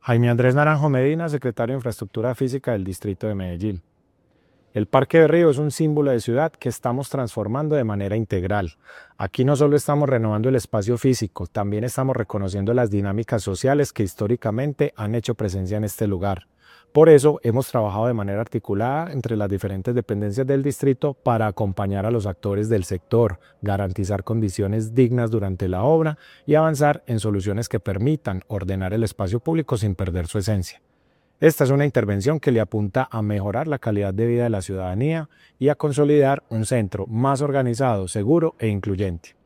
Jaime Andrés Naranjo Medina, secretario de Infraestructura Física del Distrito de Medellín. El Parque Berrío es un símbolo de ciudad que estamos transformando de manera integral. Aquí no solo estamos renovando el espacio físico, también estamos reconociendo las dinámicas sociales que históricamente han hecho presencia en este lugar. Por eso hemos trabajado de manera articulada entre las diferentes dependencias del distrito para acompañar a los actores del sector, garantizar condiciones dignas durante la obra y avanzar en soluciones que permitan ordenar el espacio público sin perder su esencia. Esta es una intervención que le apunta a mejorar la calidad de vida de la ciudadanía y a consolidar un centro más organizado, seguro e incluyente.